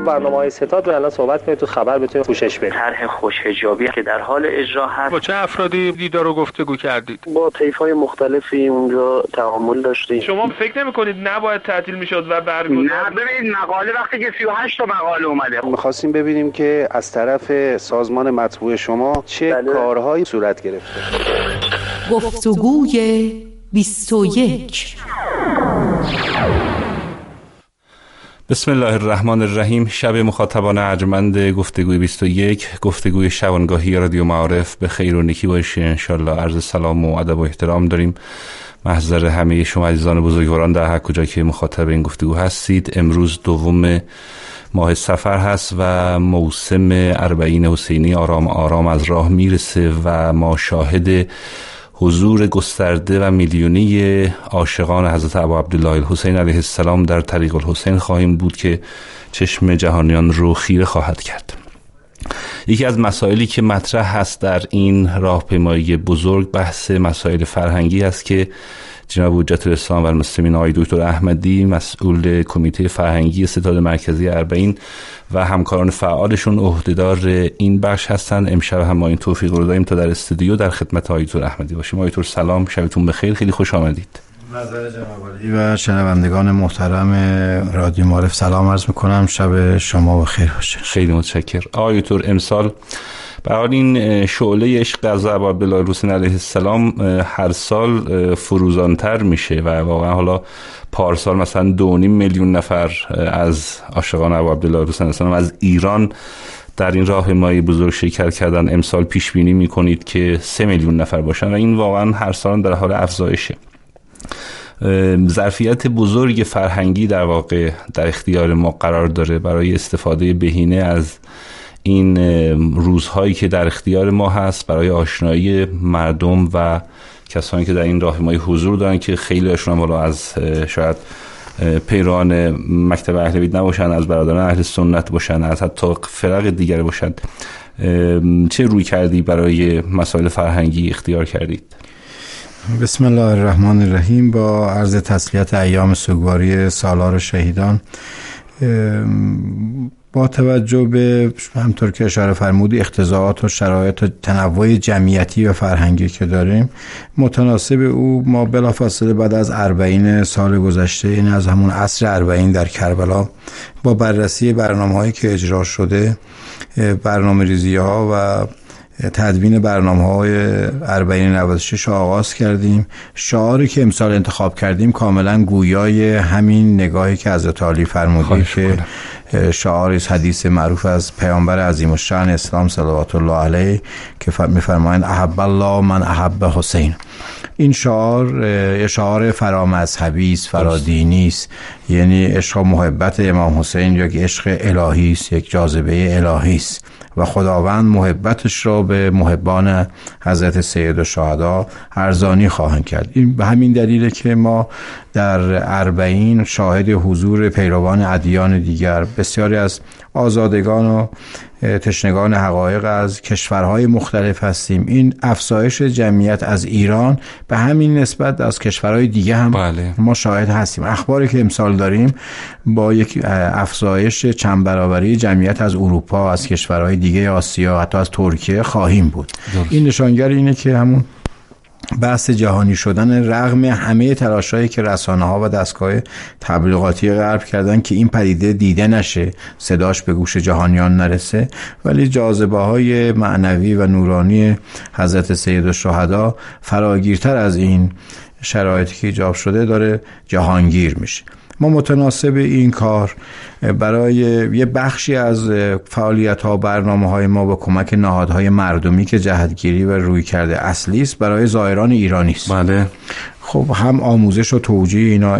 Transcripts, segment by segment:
برنامه‌های ستاد رو الان صحبت کنید تو خبر بتونید پوشش بدید. طرح خوش‌حجابی که در حال اجرا هست. با چه افرادی دیدار و گفتگو کردید؟ با طیف‌های مختلفی اونجا تعامل داشتیم. شما فکر نمی‌کنید نباید تعطیل می‌شد و برگزار؟ نه ببینید مقاله وقتی که 38 تا مقاله اومده، می‌خواستیم ببینیم که از طرف سازمان مطبوع شما چه کارهایی صورت گرفته. گفتگوی 21. بسم الله الرحمن الرحیم. شب مخاطبان ارجمند گفتگوی 21، گفتگوی شبانگاهی رادیو معارف به خیر و نیکی باشه انشالله. عرض سلام و ادب و احترام داریم محضر همه شما عزیزان بزرگواران در هر کجا که مخاطب این گفتگو هستید. امروز دوم ماه صفر هست و موسم اربعین حسینی آرام آرام از راه میرسه و ما شاهد حضور گسترده و میلیونی عاشقان حضرت ابا عبدالله الحسین علیه السلام در طریق الحسین خواهیم بود که چشم جهانیان رو خیره خواهد کرد. یکی از مسائلی که مطرح هست در این راهپیمایی بزرگ بحث مسائل فرهنگی است که جناب حجت الاسلام و المسلمین آقای دکتر احمدی مسئول کمیته فرهنگی ستاد مرکزی اربعین و همکاران فعالشون عهدهدار این بخش هستند. امشب هم ما این توفیق رو داریم تا در استودیو در خدمت آقای دکتر احمدی باشیم. آقای دکتر سلام، شبتون بخیر، خیلی خوش آمدید. نظر جناب عالی و شنوندگان محترم رادیو معارف سلام عرض میکنم، شب شما بخیر باشه. خیلی متشکرم. آقای دکتر امسال برای این شعله عشق از ابا عبدالله الحسین علیه السلام هر سال فروزانتر میشه و واقعا حالا پارسال مثلا 2.5 میلیون نفر از عاشقان ابا عبدالله الحسین علیه السلام از ایران در این راهپیمایی بزرگ شرکت کردن. امسال پیش بینی میکنید که 3 میلیون نفر باشن و این واقعا هر سال در حال افزایشه. ظرفیت بزرگ فرهنگی در واقع در اختیار ما قرار داره برای استفاده بهینه از این روزهایی که در اختیار ما هست برای آشنایی مردم و کسانی که در این راهپیمایی حضور دارن که خیلی هاشون هم از شاید پیروان مکتب اهل بیت نباشن، از برادران اهل سنت باشن، از حتی فرق دیگر باشن. چه روی کردی برای مسائل فرهنگی اختیار کردید؟ بسم الله الرحمن الرحیم. با عرض تسلیت ایام سوگواری سالار شهیدان، با توجه به همطور که اشاره فرمودی اقتضاعات و شرایط و تنوع جمعیتی و فرهنگی که داریم، متناسب او ما بلافاصله بعد از 40 سال گذشته، این از همون عصر 40 در کربلا، با بررسی برنامه‌هایی که اجرا شده، برنامه‌ریزی‌ها و تدوین برنامه‌های 4096 آغاز کردیم. شعاری که امسال انتخاب کردیم کاملا گویای همین نگاهی که حضرت علی فرمودید که شعاری حدیث معروف از پیامبر عظیم الشأن اسلام صلوات الله علیه که می‌فرمایند احب الله من احب حسین. این شعار فرامذهبی است، فرادینی است، یعنی عشق و محبت امام حسین یک عشق الهی است، یک جاذبه الهی است و خداوند محبتش را به محبان حضرت سید الشهدا ارزانی خواهند کرد. این به همین دلیله که ما در 40 شاهد حضور پیروان ادیان دیگر، بسیاری از آزادگان و تشنگان حقایق از کشورهای مختلف هستیم. این افزایش جمعیت از ایران به همین نسبت از کشورهای دیگه هم ما شاهد هستیم. اخباری که امسال داریم با یک افزایش چند برابری جمعیت از اروپا، از کشورهای دیگه آسیا، حتی از ترکیه خواهیم بود. این نشانگر اینه که همون بحث جهانی شدن رغم همه تلاشایی که رسانه‌ها و دستگاه تبلیغاتی غرب کردن که این پدیده دیده نشه، صداش به گوش جهانیان نرسه، ولی جاذبه‌های معنوی و نورانی حضرت سید الشهدا فراگیرتر از این شرایطی که ایجاب شده داره جهانگیر میشه. ما متناسب این کار برای یه بخشی از فعالیت‌ها و برنامه‌های ما با کمک نهادهای مردمی که جهتگیری و رویکرد اصلی است برای زائران ایرانی است. بله. خب هم آموزش و توجیه اینا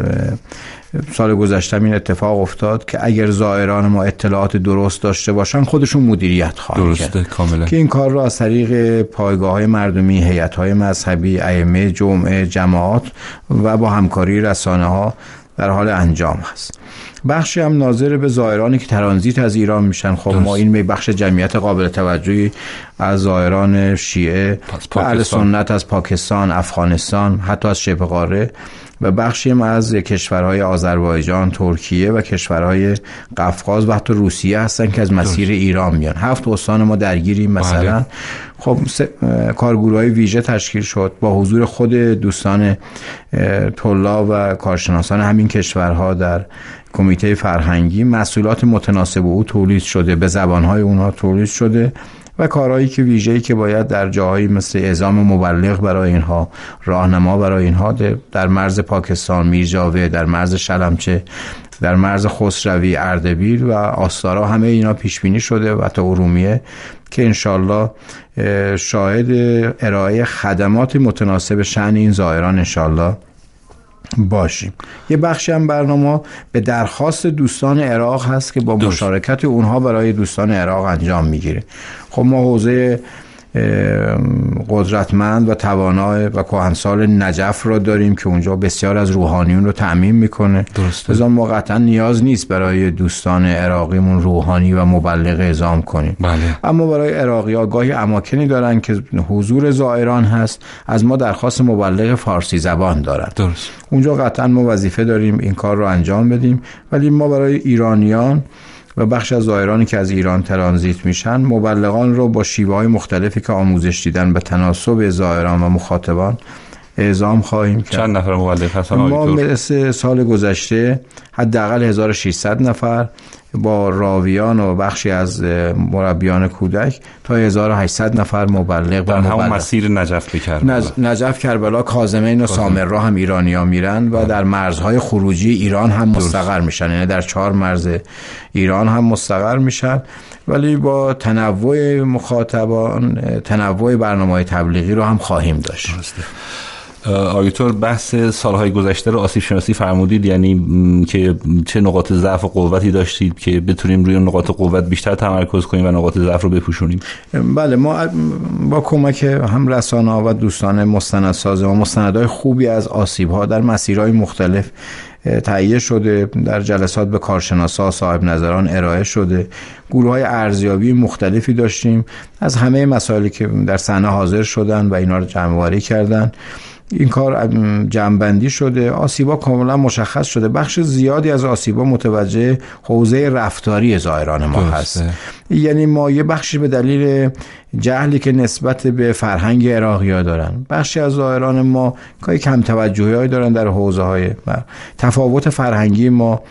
سال گذشته این اتفاق افتاد که اگر زائران ما اطلاعات درست داشته باشن خودشون مدیریت خواهند کرد. درسته، کاملا. که این کار رو از طریق پایگاه‌های مردمی، هیئت‌های مذهبی، ائمه جمعه، جماعات و با همکاری رسانه‌ها در حال انجام هست. بخشی هم ناظر به زائرانی که ترانزیت از ایران میشن. خب ما این بخش جمعیت قابل توجهی از زائران شیعه و اهل سنت از پاکستان، افغانستان، حتی از شبه قاره و بخشی هم از کشورهای آذربایجان، ترکیه و کشورهای قفقاز و حتی روسیه هستن که از مسیر ایران میان. 7 استان ما درگیریم مثلا. خب کارگروه‌های ویژه تشکیل شد با حضور خود دوستان طلاب و کارشناسان همین کشورها در کمیته فرهنگی. محصولات متناسب او تولید شده، به زبانهای اونها تولید شده و کارهایی که ویژه‌ای که باید در جاهایی مثل اعزام مبلغ برای اینها، راهنما برای اینها در مرز پاکستان، میرجاوه، در مرز شلمچه، در مرز خسروی، اردبیل و آستارا، همه اینا پیش بینی شده و تا ارومیه که انشالله شاهد ارائه خدمات متناسب شأن این زائران انشالله باشیم. یه بخشی هم برنامه به درخواست دوستان عراق هست که با مشارکت اونها برای دوستان عراق انجام میگیره. خب ما حوزه قدرتمند و توانای و کهنسال نجف را داریم که اونجا بسیار از روحانیون رو تأمین میکنه. لذا ما قطعا نیاز نیست برای دوستان عراقیمون روحانی و مبلغ اعزام کنیم. بله. اما برای عراقی‌ها گاهی اماکنی دارن که حضور زائران هست، از ما درخواست مبلغ فارسی زبان دارن. درست. اونجا قطعا ما وظیفه داریم این کار رو انجام بدیم، ولی ما برای ایرانیان و بخش از زائرانی که از ایران ترانزیت میشن مبلغان رو با شیوه‌های مختلفی که آموزش دیدن به تناسب زائران و مخاطبان اعزام خواهیم کرد. چند نفر مبلغ هستن؟ ما مثل سال گذشته حداقل 1600 نفر با راویان و بخشی از مربیان کودک تا 1800 نفر مبلغ در همون مسیر نجف بکرد. نجف، کربلا، کاظمین و سامرا هم ایرانی‌ها میرن و در مرزهای خروجی ایران هم مستقر میشن، یعنی در 4 مرز ایران هم مستقر میشن، ولی با تنوع مخاطبان، تنوع برنامه‌های تبلیغی رو هم خواهیم داشت. درسته. آیتور بحث سالهای گذشته رو آسیب شناسی فرمودید، یعنی که چه نقاط ضعف و قوتی داشتید که بتونیم روی نقاط قوت بیشتر تمرکز کنیم و نقاط ضعف رو بپوشونیم. بله، ما با کمک هم رسانه‌ها و دوستان مستندساز ما مستندهای خوبی از آسیب‌ها در مسیرهای مختلف تهیه شده، در جلسات به کارشناسا، صاحب نظران ارائه شده. گروه‌های ارزیابی مختلفی داشتیم از همه مسائلی که در صحنه حاضر شدن و اینا رو جمع‌آوری کردن. این کار جمع‌بندی شده، آسیبا کاملا مشخص شده. بخش زیادی از آسیبا متوجه حوزه رفتاری زائران ما هست. یعنی ما یه بخشی به دلیل جهلی که نسبت به فرهنگ عراقی‌ها دارن، بخشی از زائران ما که کم توجهی دارن در حوزه‌های تفاوت فرهنگی ما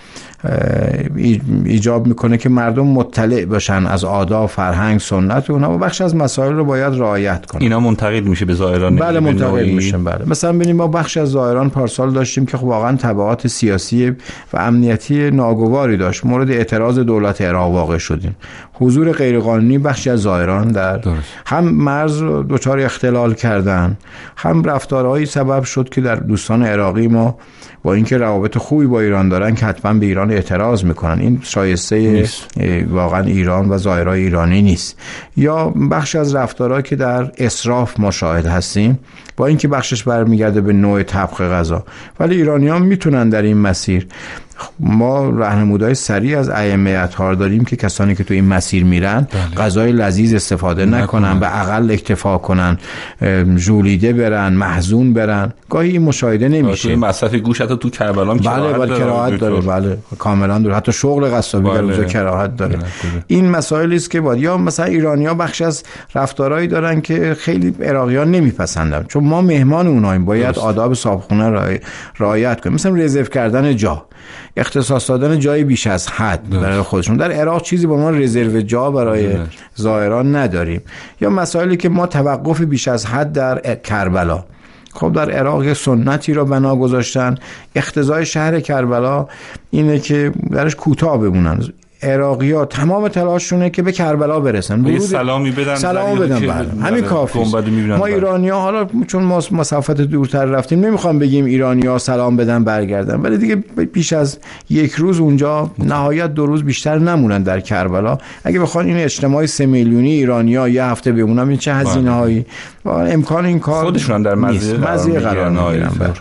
ایجاب میکنه که مردم مطلع باشن از آداب، فرهنگ، سنت اونها و بخش از مسائل رو باید رعایت کنن. اینا منتقل میشه به زائران؟ بله منتقل میشه. بله، مثلا ببینیم ما بخش از زائران پارسال داشتیم که واقعا تبعات سیاسی و امنیتی ناگواری داشت، مورد اعتراض دولت عراق واقع شدیم. حضور غیرقانونی بخشی از زائران در هم مرز رو دچار اختلال کردن، هم رفتارهایی سبب شد که در دوستان عراقی ما با اینکه روابط خوبی با ایران دارن که حتما به ایران اعتراض میکنن. این شایسته واقعا ایران و زائرای ایرانی نیست. یا بخش از رفتارها که در اسراف ما شاهد هستیم، با اینکه بخشش برمیگرده به نوع طبخ غذا، ولی ایرانیان میتونن در این مسیر. ما راهنمودهای سریع از ائمه اطهار داریم که کسانی که تو این مسیر میرن غذای لذیذ استفاده نکنن، به اقل اکتفا کنن، ژولیده برن، محزون برن. گاهی این مشاهده نمیشه. توی مصرف گوشت تو کربلا بله کراهت داره. بله کاملا داره. حتی شغل قصابی در اونجا کراهت داره. این مسائلی است که باید، یا مثلا ایرانی‌ها بخش از رفتارهایی دارن که خیلی عراقیان نمیپسندن، چون ما مهمان اوناییم، باید آداب صاحبخونه رعایت کنیم. مثلا رزرو کردن جا، اختصاص دادن جای بیش از حد برای خودشون. در عراق چیزی با ما رزرو جا برای زائران نداریم. یا مسائلی که ما توقف بیش از حد در کربلا. خب در عراق یه سنتی رو بنا گذاشتن، اقتضای شهر کربلا اینه که درش کوتاه بمونن. عراقی‌ها تمام تلاششونه که به کربلا برسن، سلامی بدن بله. همین کافیه. ما ایرانی‌ها حالا چون ما مسافت دورتر رفتیم نمیخوام بگیم ایرانی‌ها سلام بدن برگردن، ولی دیگه بیش از یک روز اونجا، نهایت 2 روز بیشتر نمونن در کربلا. اگه بخوان این اجتماع 3 میلیونی ایرانی‌ها یه هفته بمونن، این چه هزینه‌هایی، امکان این کار خودشون در مزیه قرار میگیرن.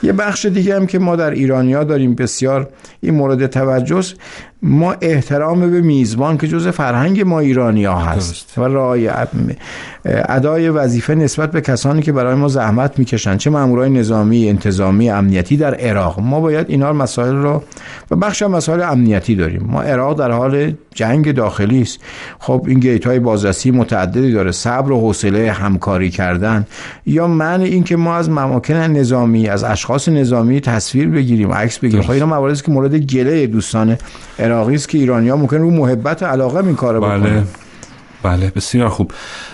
یه بخش دیگه هم که ما در ایرانی‌ها داریم بسیار این مورد توجه است، ما احترام به میزبان که جزء فرهنگ ما ایرانی‌ها هست و رعایت ادای وظیفه نسبت به کسانی که برای ما زحمت میکشن، چه مامورای نظامی، انتظامی، امنیتی در عراق. ما باید اینا مسائل رو و بخش هم مسائل امنیتی داریم. ما عراق در حال جنگ داخلی است. خب این گیت‌های بازرسی متعددی داره، صبر و حوصله همکاری کردن یا منع این که ما از اماکن نظامی، از اشخاص نظامی تصویر بگیریم، عکس بگیریم. خب اینا مواردی است که مورد گله دوستان عراقی است که ایرانی‌ها ممکن رو محبت و علاقه این کارو بکنن. بله بسیار خوب.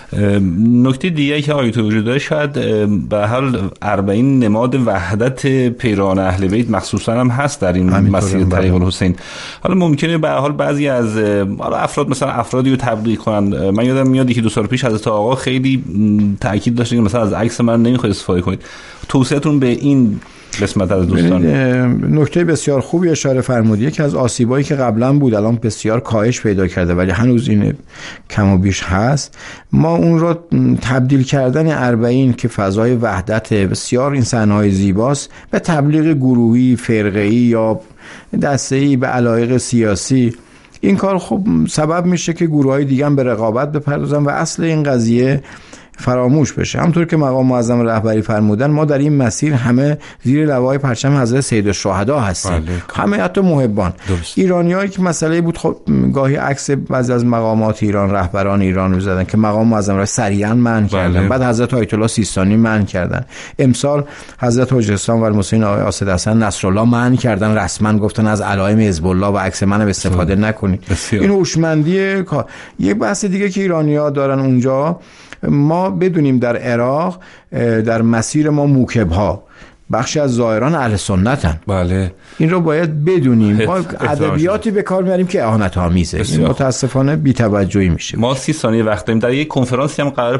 نکته دیگه که آیت وجود داره، شاید به حال 40 نماد وحدت پیروان اهل بیت مخصوصا هم هست در این مسیر طریق الحسین. حالا ممکنه به حال بعضی از افراد مثلا افرادی رو تبلیغ کنن. من یادم میاد یکی دو سال پیش حضرت آقا خیلی تاکید داشتن که مثلا از عکس من نمیخواید استفاده کنید. توصیه‌تون به این قسمت از دوستان؟ نکته بسیار خوبی اشاره فرمودید که از آسیبایی که قبلا بود الان بسیار کاهش پیدا کرده ولی هنوز این کم و بیش هست. ما اون رو تبدیل کردن 40 که فضای وحدت بسیار این صحنه‌های زیباست به تبلیغ گروهی، فرقه‌ای یا دسته‌ای به علایق سیاسی، این کار خب سبب میشه که گروه‌های دیگه هم به رقابت بپردازن و اصل این قضیه فراموش بشه. همونطور که مقام معظم رهبری فرمودن ما در این مسیر همه زیر لوای پرچم حضرت سیدالشهدا هستیم. همه حتی محبان. ایرانیایی که مسئله بود، خب گاهی عکس بعضی از مقامات ایران، رهبران ایران رو زدن که مقام معظم رهبری سریعا منع کردن. بعد حضرت آیت الله سیستانی منع کردن. امسال حضرت حجت اسلام و المسلمین آقای اسد حسن نصرالله منع کردن، رسما گفتن از علائم حزب الله و عکس منم استفاده نکنید. این هوشمندی. یه بحث دیگه که ایرانی‌ها دارن اونجا، ما بدونیم در عراق در مسیر ما موکب‌ها بخشی از زائران اهل سنتن. بله این رو باید بدونیم. ما ادبیاتی به کار میاریم که اهانت آمیزه. این متاسفانه بی‌توجهی میشه. ما 30 ثانیه وقت داریم. در یک کنفرانسی هم قرار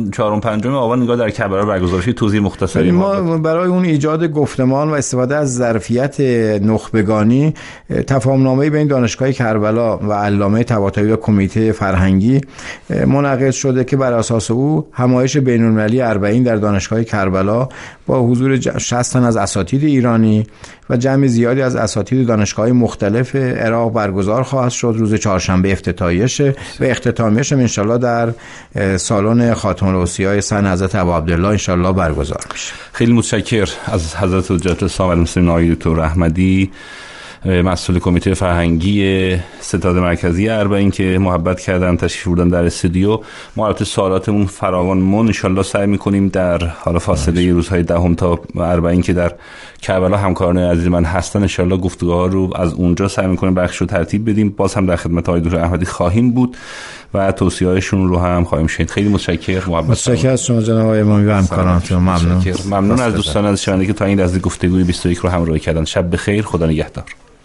4 آبان نگاه در کربلا برگزار شه. توضیح مختصری ما برای اون ایجاد گفتمان و استفاده از ظرفیت نخبگانی تفاهم‌نامه‌ای بین دانشگاه کربلا و علامه طباطبایی و کمیته فرهنگی منعقد شده که بر اساس او همایش بین‌المللی 40 در دانشگاه کربلا با حضور 60 تن از اساتید ایرانی و جمع زیادی از اساتید دانشگاه‌های مختلف عراق برگزار خواهد شد. روز چهارشنبه افتتاحیه‌شه و اختتامیه‌ش ان شاءالله در سالن خاتم الاوصیاء سن حضرت ابوعبدالله ان شاءالله برگزار میشه. خیلی متشکرم از حضرت حجت اسلام و المسلمین آقای دکتر احمدی، مسئول کمیته فرهنگی ستاد مرکزی 40 که محبت کردن تشریف بردن در استودیو. ما البته سوالاتمون فراوان ان شاءالله سعی می‌کنیم در حالا فاصله روزهای 10 تا 40 که در کربلا همکاران عزیز من هستن ان شاءالله گفتگوها رو از اونجا سعی می‌کنیم بخش رو ترتیب بدیم. باز هم در خدمت آقای دکتر احمدی خواهیم بود و توصیه‌هاشون رو هم خواهیم شنید. خیلی متشکرم. متشکرم از شما جناب آقای امامی و همکارانتون. ممنون. ممنون از دوستان از شنونده که تا این لحظه گفتگوی 21 رو همراهی کردن. شب بخیر، خدا نگهدار.